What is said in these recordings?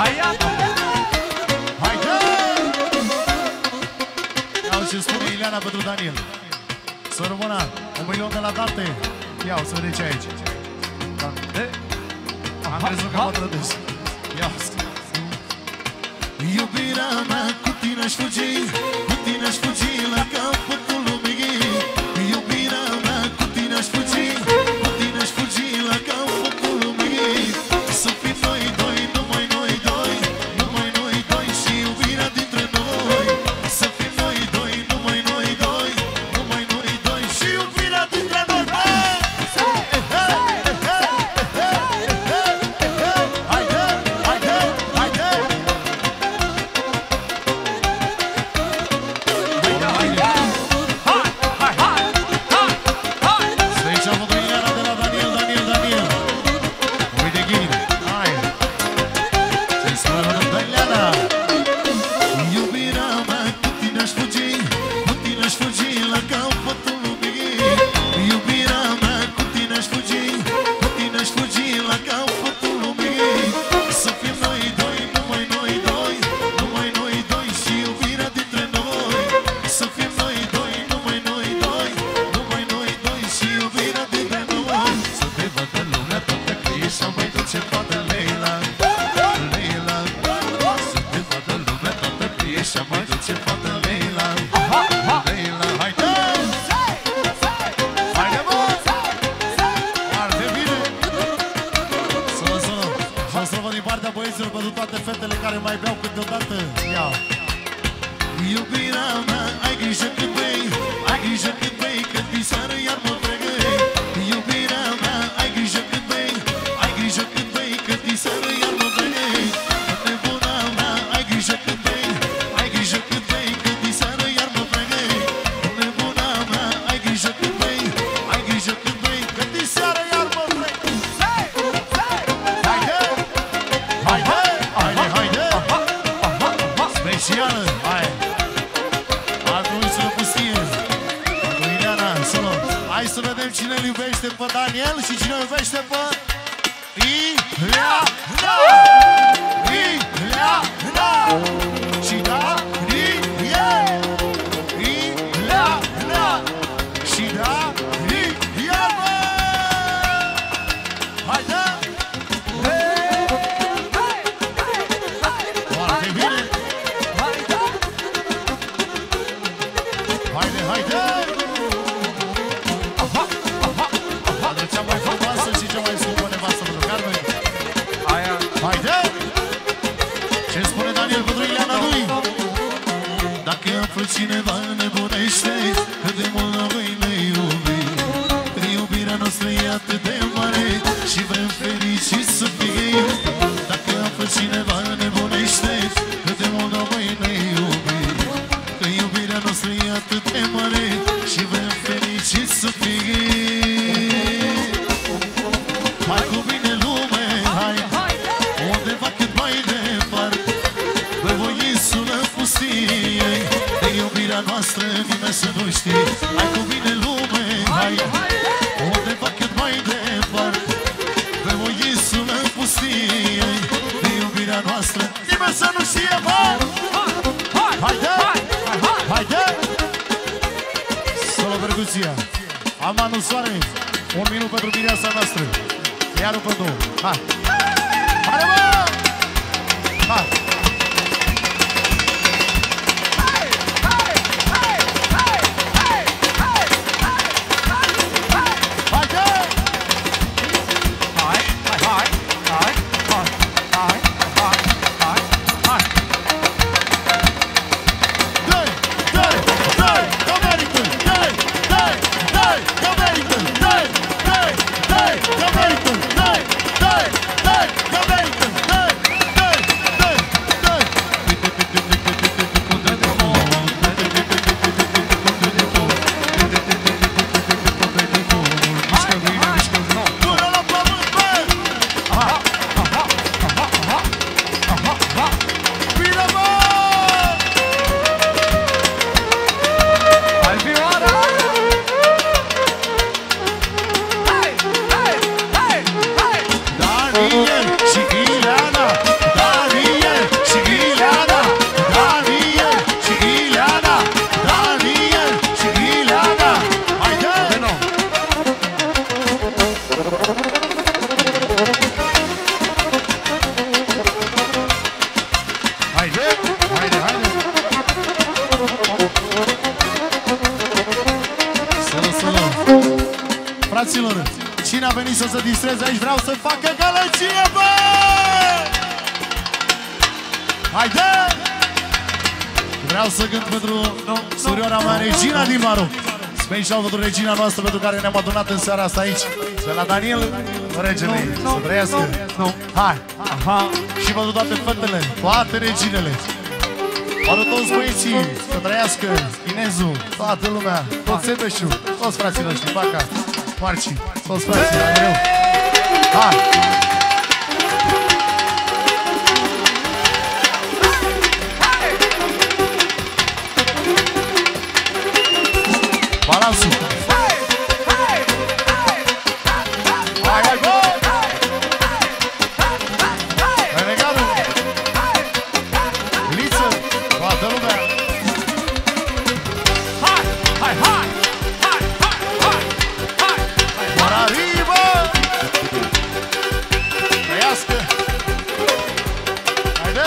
Hai, ia! Haide! Iau ce spune Ileana pentru Daniel. Să rămână 1.000.000 de la date. Iau, să vedeți aici. Am crezut că mă trădesc. Iau. Iubirea mea, cu tine aș fugi, cu tine aș fugi la capătul lumii. Iubirea mea, cu tine aș fugi, cu tine aș fugi la capătul lumii. Să fim noi doi, numai noi doi, numai noi doi și iubirea dintre noi. Să fim noi doi, numai noi doi, numai noi doi și iubirea dintre noi. Hai să vedem cine îl iubește pe Daniel și cine îl iubește pe Ileana. Ileana. Și Daniel. Ileana. Și Daniel. Haide! Foarte bine! Haide, haide! Cea mai frumoasă și cea mai scumpă nevastă pentru Carmen. Haide! Ce spune Daniel pentru Ileana lui? Dacă află cineva nebunește, cât de mult noi ne iubim. Iubirea noastră e atât de mare și vrem fericit să fim. Dacă află cineva nebunește, cât de mult noi ne iubim. Iubirea noastră e atât de mare și vrem fericit să fim. Hai cu mine lume, hai, undeva cât mai departe. Pe voi insulă pustie, de iubirea noastră nimeni să nu știe. Hai cu mine lume, hai, undeva cât mai departe. Pe voi insulă pustie, de iubirea noastră nimeni să nu știe. Haide, haide! Solo percuția, Amanu Soare. 1 minut pentru mireasa noastră. Iar pe două. Hai! Haide, mă! Hai! fraților. Cine a venit să se distreze aici, vreau să facă gălăgie, bă! Haide! Vreau să cânt pentru surioara mea, Regina din Maroc. Special pentru Regina noastră, pentru care ne-am adunat în seara asta aici. De la Daniel, regele, să trăiască. Hai! Și pentru toate fetele, toate reginele. Pentru toți băieții, să trăiască Inezul, toată lumea, tot Sebeșul, toți frații noștri, Baca, Marci, toți frații, la greu. Hai! Balansul! Hai, go! Renegarul! Liță! Toată lumea! Hai! Doar arrivă! Trăiască! Haide!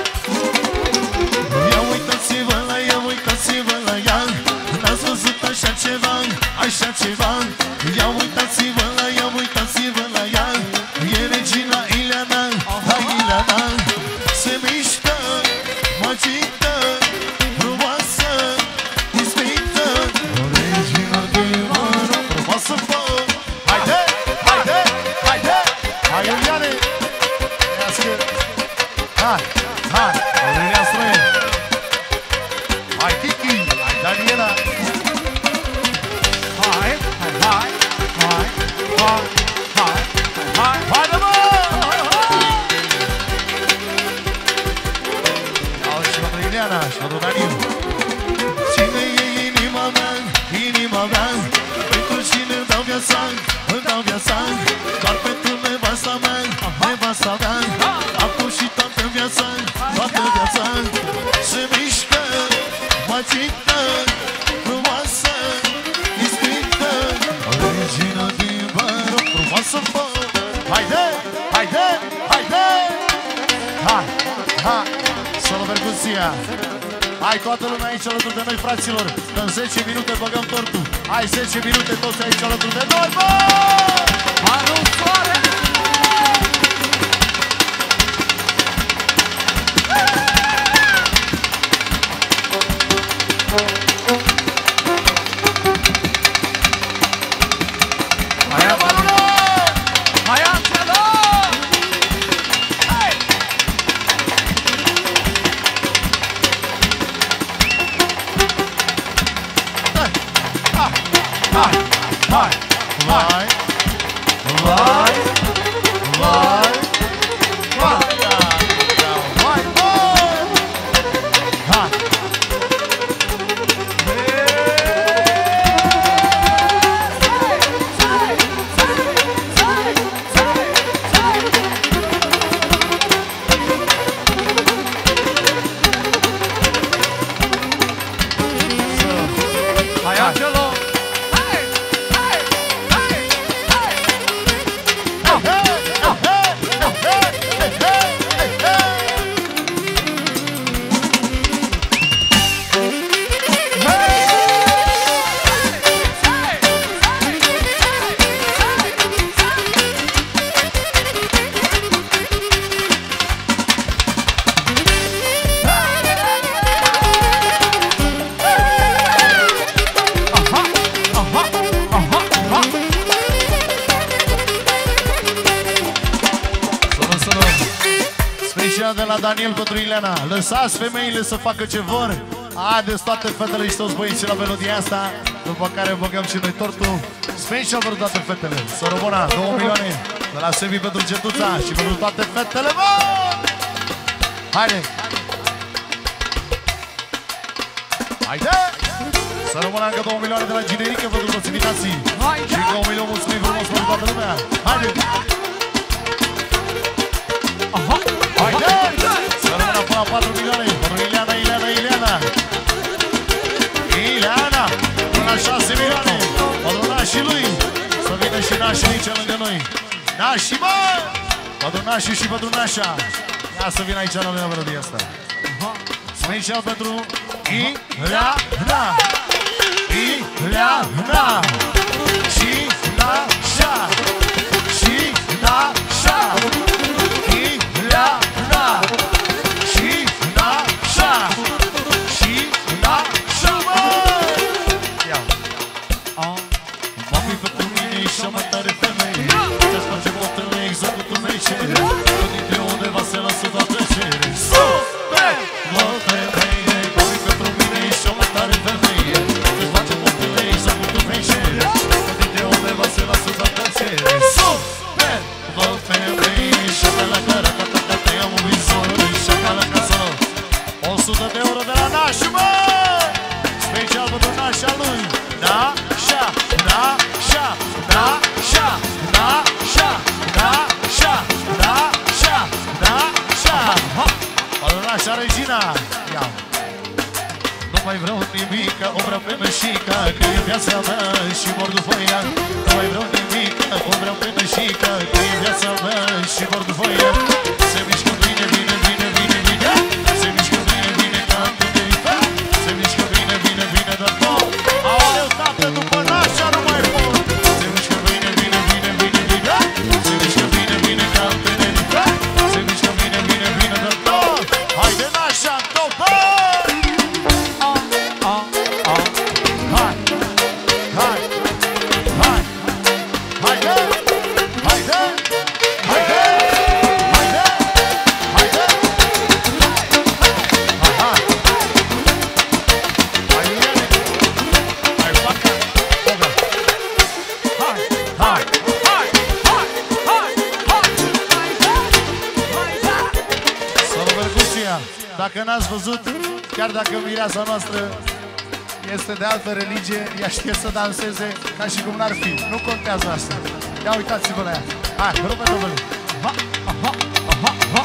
Ia uitați-vă la ea, uitați-vă la ea. N-ați văzut așa ceva, așa ceva. Ia uitați-vă la ea, uitați-vă la ea. E Regina Ileana, hai Ileana. Se mișcă, magică, frumoasă, ispită. O Regina din Maroc, frumoasă fă. Haide, haide, haide. Hai Iuliane, trească. Hai, Aurelia Stroie. Hai Kiki, hai Daniela. Hai. Haide, mă! Auzi și pentru Ileana și pentru Daniel. Cine e inima mea, pentru cine îmi dau viața, doar pentru nevasta mea, acum și toată viața, se mișcă, magică, frumoasă, ispită, Regina din Maroc, frumoasă fă. Haide! Hai! Solo percusia. Hai toată lumea aici alături de noi, fraților. În 10 minute băgăm tortul. Hai 10 minute toți aici alături de noi, bă! Anul soare! De la Daniel pentru Ileana. Lăsați femeile să facă ce vor. Haideți toate fetele și toți băieții la melodia asta. După care băgăm și noi tortul. Special pentru toate fetele. Să rămână 2 milioane de la Sevi pentru Getuța și pentru toate fetele, bă! Haide! Haide! Să rămână încă 2 milioane de la Ginerică pentru toți invitații. Și încă 1 milion mulțumim frumos pentru toată lumea. Haide! Haide! Să rămână până la 4 milioane pentru Ileana. Ileana! Până la 6 milioane pentru nașii lui. Să vină și nașii aici lângă noi. Nașii, bă! Pentru nașii și pentru nașa. Ia să vină aici la noi la melodia asta. Special pentru Ileana. Și Nașa și Nașa, Ileana și Nașa și Nașa, măi! M-am fi pentru mine și cea mai tare femeie, te-aș face poftele exact cum tu mi-ai cere, că dintre undeva se lasă toată cere. Super! Mă, femeie, m-am fi pentru mine și cea mai tare femeie, te-aș face poftele exact cum tu mi-ai cere, că dintre undeva se lasă toată cere. Super! Mă, femeie, și-a la cara, ca te am un vizor, și-a la casă, 100 de euro de la Nașu, mă! Special pentru Nașa lui, Nașa, Nașa, Nașa, Nașa, Nașa, Nașa, Nașa. Ăla Nașa Regina. Nu mai vreau nimic, o vreau pe Nășica, că e viața mea și mor după ea. Nu mai vreau nimic, o vreau pe Nășica, că e viața mea și mor după ea. Se mișcă bine, bine, bine, bine, bine. Se mișcă bine, bine, ca în tine. Se mișcă bine, bine, bine, dar tot. Aoleu, tată, după Nașa nu mai pot. Se mișcă bine, bine, bine, bine, bine. Se mișcă bine, bine, ca în tine. Se mișcă bine, bine, bine, dar tot. Haide, Nașa, top, bă! Hai, hai, hai, haide, haide, haide, haide, haide. Aha. Hai, Iuliane. Hai, facă. Ogă. Hai, hai, hai, hai, hai, hai. Salut, Mercuția. Dacă n-ați văzut, chiar dacă mireasa noastră este de altă religie, ea știe să danseze ca și cum n-ar fi. Nu contează asta. Ia uitați-vă la ea. Hai, rupe domnule. Ha, ha, ha, ha.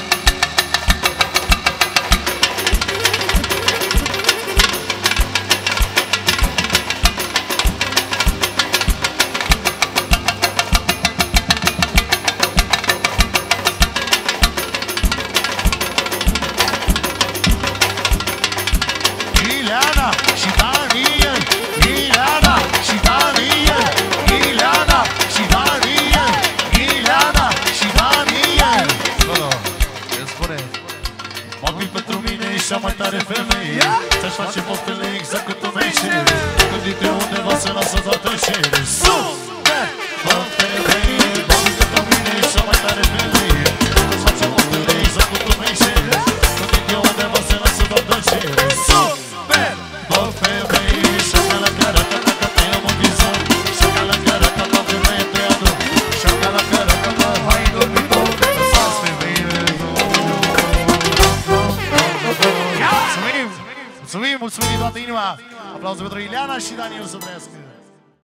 Ileana și Daniel, Ileana și Daniel, Ileana și Daniel, Ileana și Daniel. Solo, ce spune? M-am fi pentru mine și cea mai tare femeie, ți-aș face poftele exact cât tu mi-ai cere, când dintre undeva se lasă toată cere. Super! Mă, femeie, m-am fi pentru mine și cea mai tare femeie, ți-aș face poftele exact cât tu mi-ai cere, când dintre undeva se lasă toată cere. Super! Bă, femeie, și-a la cara, ca te am un vizor, și-a la cara, ca la femeie te ador, și-a la cara, ca la hai dormitor, lăsați femeile. Mulțumim! Mulțumim, mulțumim din toată inima! Aplauze pentru Ileana și Daniel să trăiască!